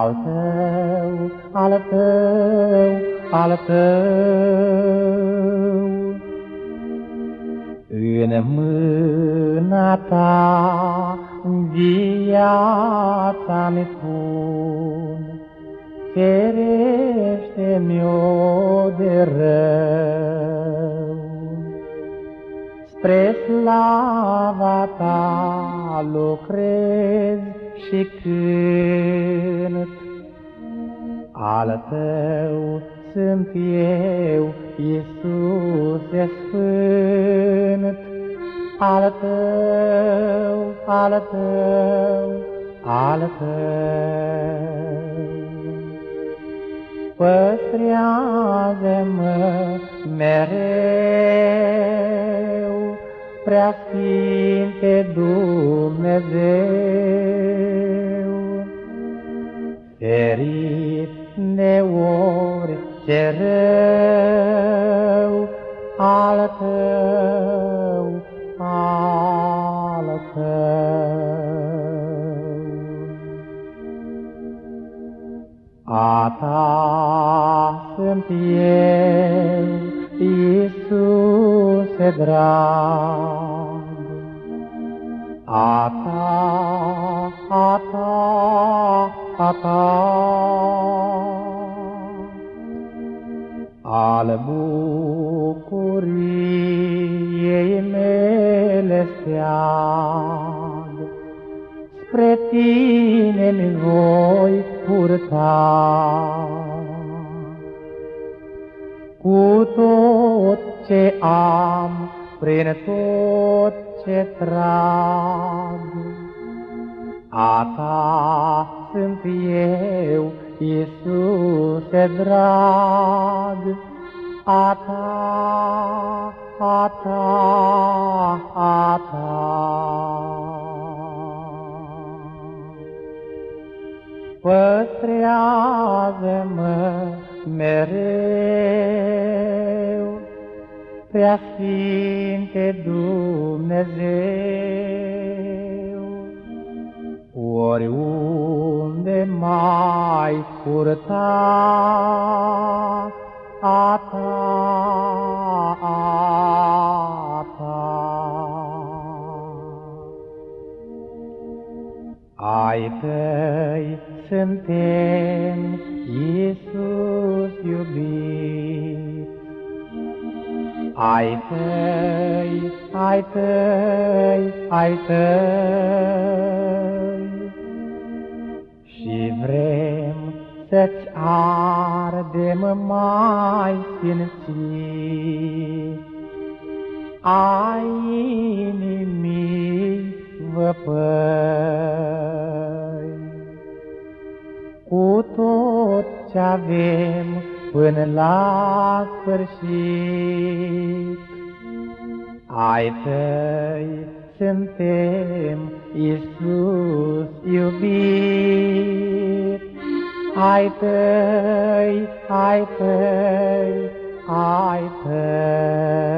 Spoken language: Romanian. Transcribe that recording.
al tău, al tău, al tău. În mâna ta viața-mi pun, ferește-mi-o de rău. Spre slava ta lucrez și cânt, al tău sunt eu, Iisuse Sfânt, al tău, al tău, al tău. Păstrează-mă mereu, Preasfinte Dumnezeu, ferit de orice rău, al tău, al tău. A ta sunt eu, Iisuse drag, a ta, a ta, a ta. Al bucuriei mele steag, spre tine-mi voi purta. Cu tot ce am, prin tot ce trag, a ta sunt eu, Iisuse drag, a ta, a ta, a ta. Păstrează-mă mereu, Preasfinte Dumnezeu, oriunde m-ai purta, a ta, a ta. Ai tăi suntem, Iisus iubit, ai tăi, ai tăi, ai tăi, și vrem să-ți ardem mai simțit, ai inimii văpăi. Cu tot ce avem până la sfârșit, ai tăi suntem, Iisus iubit, ai tăi, ai tăi, ai tăi.